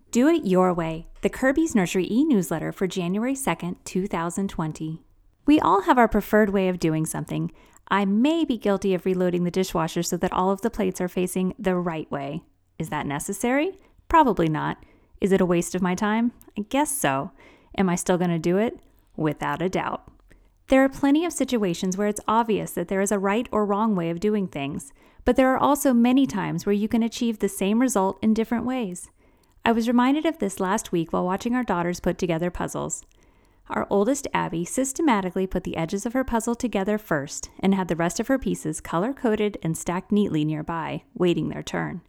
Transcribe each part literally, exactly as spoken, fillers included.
Do It Your Way, the Kirby's Nursery e-newsletter for January second, two thousand twenty. We all have our preferred way of doing something. I may be guilty of reloading the dishwasher so that all of the plates are facing the right way. Is that necessary? Probably not. Is it a waste of my time? I guess so. Am I still going to do it? Without a doubt. There are plenty of situations where it's obvious that there is a right or wrong way of doing things, but there are also many times where you can achieve the same result in different ways. I was reminded of this last week while watching our daughters put together puzzles. Our oldest, Abby, systematically put the edges of her puzzle together first and had the rest of her pieces color-coded and stacked neatly nearby, waiting their turn.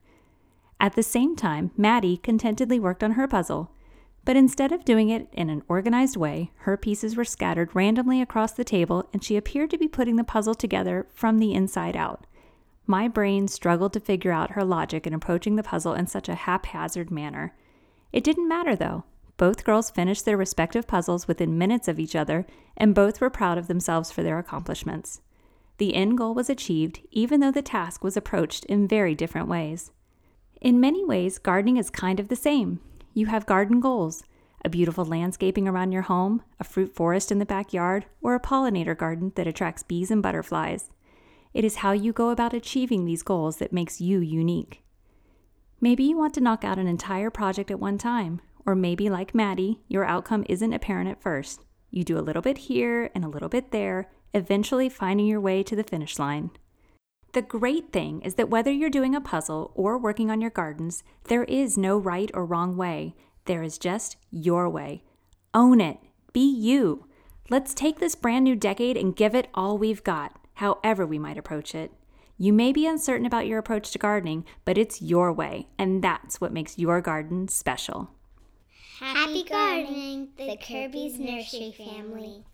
At the same time, Maddie contentedly worked on her puzzle, but instead of doing it in an organized way, her pieces were scattered randomly across the table and she appeared to be putting the puzzle together from the inside out. My brain struggled to figure out her logic in approaching the puzzle in such a haphazard manner. It didn't matter, though. Both girls finished their respective puzzles within minutes of each other, and both were proud of themselves for their accomplishments. The end goal was achieved, even though the task was approached in very different ways. In many ways, gardening is kind of the same. You have garden goals: a beautiful landscaping around your home, a fruit forest in the backyard, or a pollinator garden that attracts bees and butterflies. It is how you go about achieving these goals that makes you unique. Maybe you want to knock out an entire project at one time, or maybe, like Maddie, your outcome isn't apparent at first. You do a little bit here and a little bit there, eventually finding your way to the finish line. The great thing is that whether you're doing a puzzle or working on your gardens, there is no right or wrong way. There is just your way. Own it. Be you. Let's take this brand new decade and give it all we've got, however we might approach it. You may be uncertain about your approach to gardening, but it's your way, and that's what makes your garden special. Happy gardening, the Kirby's Nursery family.